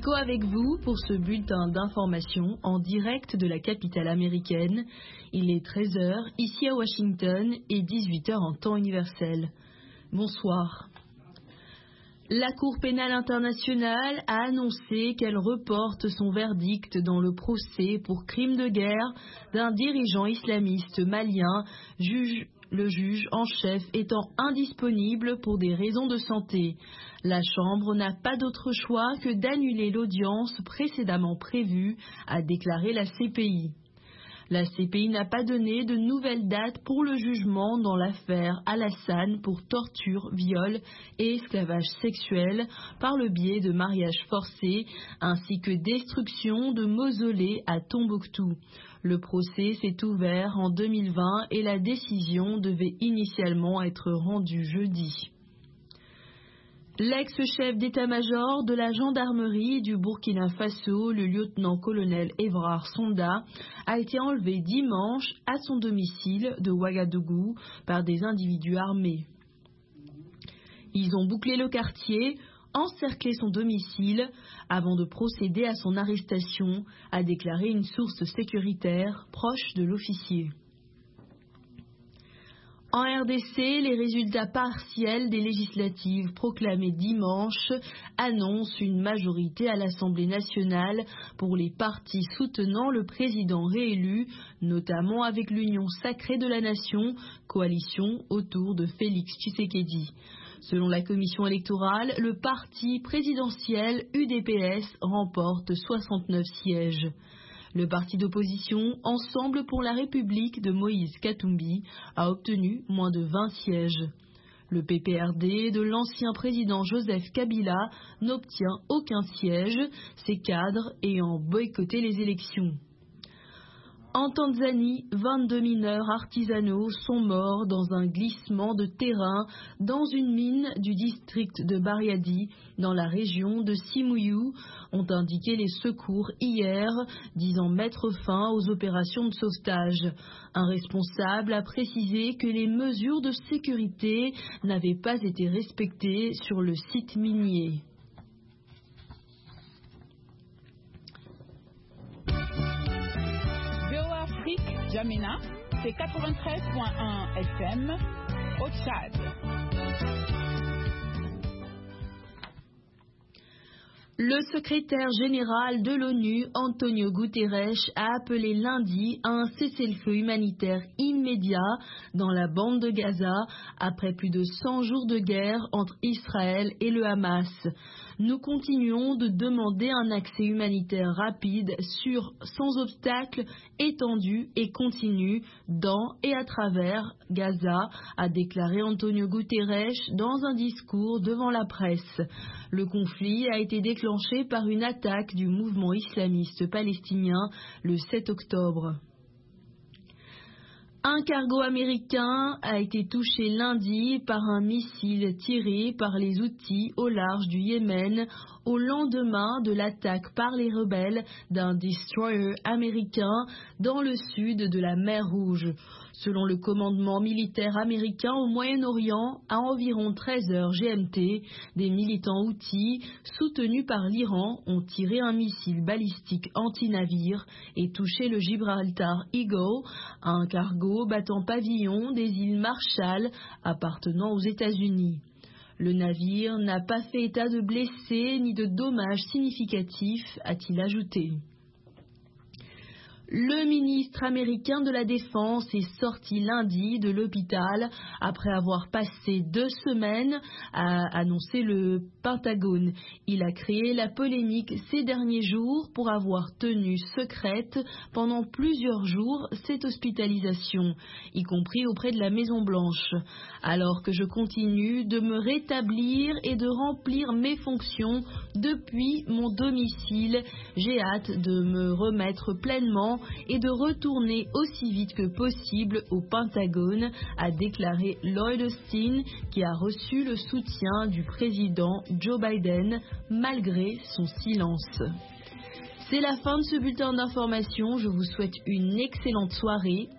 Echo avec vous pour ce bulletin d'information en direct de la capitale américaine. Il est 13h ici à Washington et 18h en temps universel. Bonsoir. La Cour pénale internationale a annoncé qu'elle reporte son verdict dans le procès pour crime de guerre d'un dirigeant islamiste malien, le juge en chef étant indisponible pour des raisons de santé. La Chambre n'a pas d'autre choix que d'annuler l'audience précédemment prévue, a déclaré la CPI. La CPI n'a pas donné de nouvelle date pour le jugement dans l'affaire Alassane pour torture, viol et esclavage sexuel par le biais de mariage forcé ainsi que destruction de mausolées à Tombouctou. Le procès s'est ouvert en 2020 et la décision devait initialement être rendue jeudi. L'ex-chef d'état-major de la gendarmerie du Burkina Faso, le lieutenant-colonel Évrard Sonda, a été enlevé dimanche à son domicile de Ouagadougou par des individus armés. Ils ont bouclé le quartier, encerclé son domicile avant de procéder à son arrestation, a déclaré une source sécuritaire proche de l'officier. En RDC, les résultats partiels des législatives proclamés dimanche annoncent une majorité à l'Assemblée nationale pour les partis soutenant le président réélu, notamment avec l'Union sacrée de la nation, coalition autour de Félix Tshisekedi. Selon la commission électorale, le parti présidentiel UDPS remporte 69 sièges. Le parti d'opposition Ensemble pour la République de Moïse Katumbi a obtenu moins de 20 sièges. Le PPRD de l'ancien président Joseph Kabila n'obtient aucun siège, ses cadres ayant boycotté les élections. En Tanzanie, 22 mineurs artisanaux sont morts dans un glissement de terrain dans une mine du district de Bariadi, dans la région de Simiyu, ont indiqué les secours hier, disant mettre fin aux opérations de sauvetage. Un responsable a précisé que les mesures de sécurité n'avaient pas été respectées sur le site minier. Jamina, c'est 93.1 FM au Tchad. Le secrétaire général de l'ONU, Antonio Guterres, a appelé lundi à un cessez-le-feu humanitaire immédiat dans la bande de Gaza après plus de 100 jours de guerre entre Israël et le Hamas. Nous continuons de demander un accès humanitaire rapide, sûr, sans obstacle, étendu et continu dans et à travers Gaza, a déclaré Antonio Guterres dans un discours devant la presse. Le conflit a été déclenché par une attaque du mouvement islamiste palestinien le 7 octobre. Un cargo américain a été touché lundi par un missile tiré par les Houthis au large du Yémen au lendemain de l'attaque par les rebelles d'un destroyer américain dans le sud de la mer Rouge. Selon le commandement militaire américain au Moyen-Orient, à environ 13h GMT, des militants houthis soutenus par l'Iran ont tiré un missile balistique anti-navire et touché le Gibraltar Eagle, un cargo battant pavillon des îles Marshall appartenant aux États-Unis. Le navire n'a pas fait état de blessés ni de dommages significatifs, a-t-il ajouté. Le ministre américain de la Défense est sorti lundi de l'hôpital après avoir passé 2 semaines, a annoncé le Pentagone. Il a créé la polémique ces derniers jours pour avoir tenu secrète pendant plusieurs jours cette hospitalisation, y compris auprès de la Maison-Blanche. Alors que je continue de me rétablir et de remplir mes fonctions depuis mon domicile, j'ai hâte de me remettre pleinement et de retourner aussi vite que possible au Pentagone, a déclaré Lloyd Austin, qui a reçu le soutien du président Joe Biden malgré son silence. C'est la fin de ce bulletin d'information. Je vous souhaite une excellente soirée